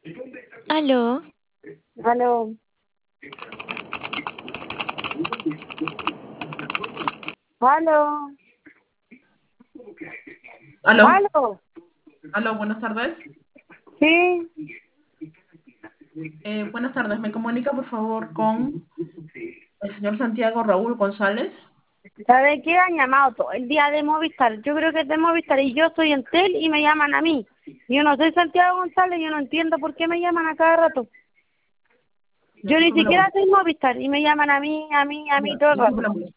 Aló, Aló, aló, Aló, aló. aló, buenas tardes. Sí, Buenas tardes, ¿me comunica por favor con el señor Santiago Raúl González? ¿sabe qué? Han llamado todo el día de Movistar. Yo creo que es de Movistar y yo soy Entel y me llaman a mí. Yo no soy Santiago González, yo no entiendo por qué me llaman a cada rato. Yo ni Disculpe la siquiera molestia. soy Movistar y me llaman a mí Ya, todo el disculpe rato. la molestia.